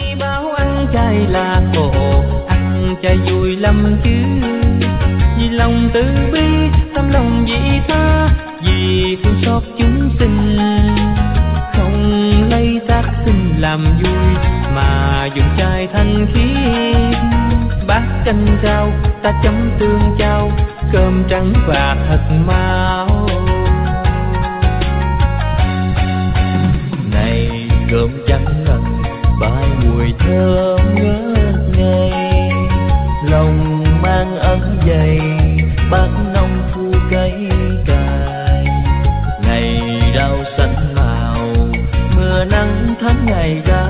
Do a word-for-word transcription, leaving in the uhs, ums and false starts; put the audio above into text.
báo ăn chay là khổ, ăn chay vui lắm chứ. Vì lòng từ bi, tâm lòng vị tha, vì thương xót chúng sinh. Không lấy tác sinh làm vui, mà dùng chay thanh khiết. Bát canh rau, ta chấm tương chao, cơm trắng và thật mau. Này cơm trắng ngần, bài mùi thơm ngất ngây. Lòng mang ấm dày, bát nông phu cây cài. Ngày rau xanh màu, mưa nắng tháng ngày ra.